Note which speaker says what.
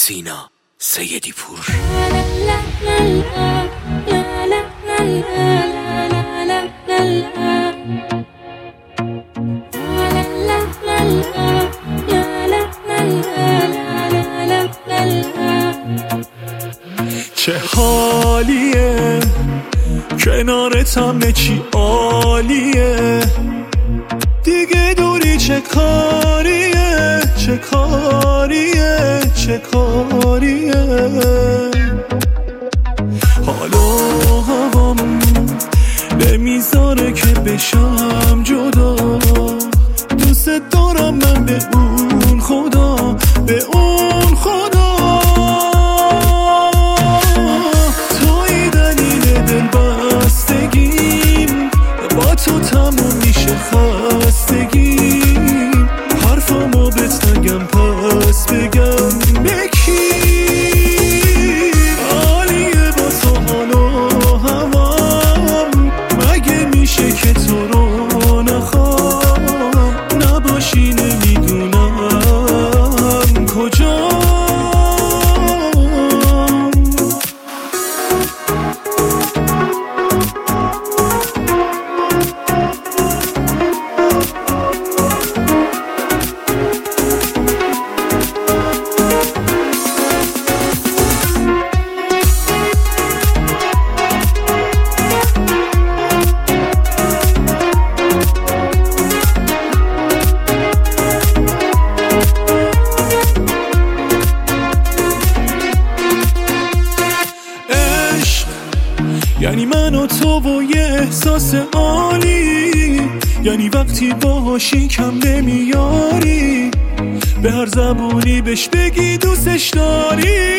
Speaker 1: سینا سیدی پور.
Speaker 2: چه حالیه کنارت همه چی عالیه، دیگه دوری چه کاریه چه کاریه چه کاریه. حالا هوام نمیذاره که بشم جدا، دوست دارم من به اون خدا، به اون خدا. توی دلیل دل بستگیم، با تو تموم میشه خستگیم، حرفامو بهت نگم پس بگم به کی. عالیه با تو حالا هوام، مگه میشه که تو رو نخوام، نباشی نمیدونم کجا. یعنی من و تو و یه احساس عالی، یعنی وقتی باهاشی کم نمیاری، به هر زبونی بهش بگی دوستش داری.